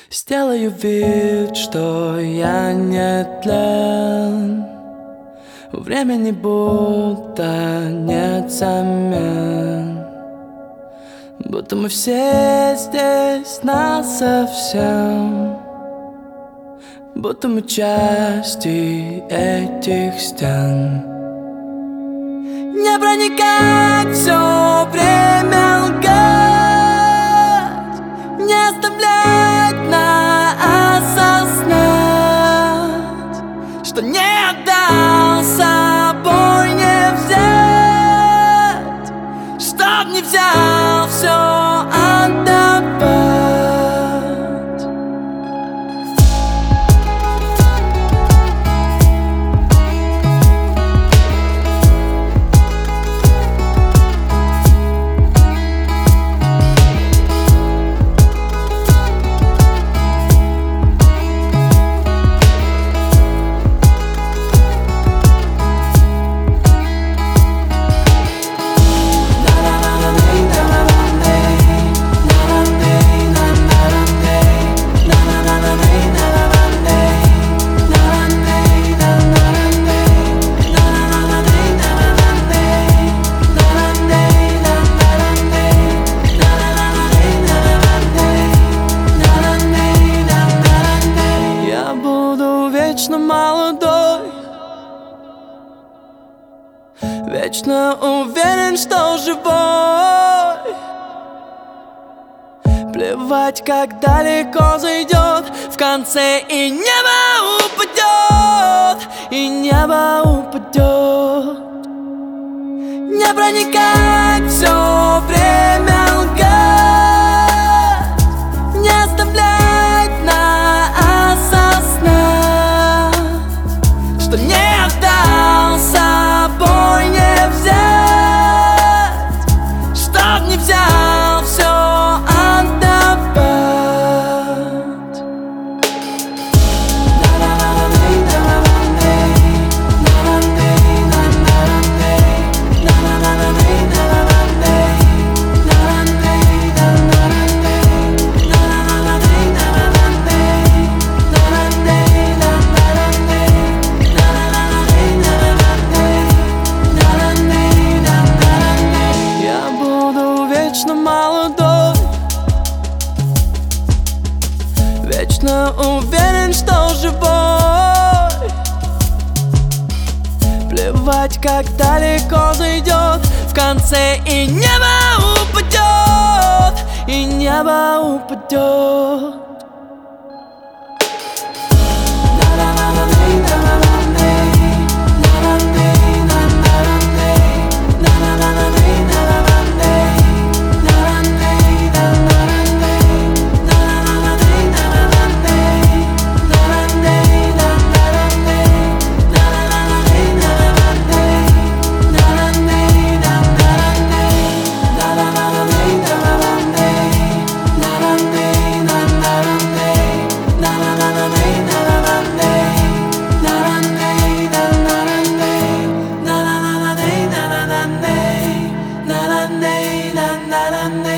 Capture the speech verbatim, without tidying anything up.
Сделаю вид, что я не тлен. У времени будто нет замен, будто мы все здесь насовсем, будто мы части этих стен. Не проникать, все время лгать, не оставлять на осознать, что не отдал, с собой не взять, чтоб не взял, все отдавать. Вечно молодой, вечно уверен, что живой. Плевать, как далеко зайдет, в конце и небо упадет, и небо упадет. Не проникать, все время лгать, не оставлять на осознать, что не отдал, с собой не взять, чтоб не взял, все отдавать. Вечно молодой, вечно уверен, что живой. Плевать, как далеко зайдет, в конце и небо упадет, и небо упадет. Na na na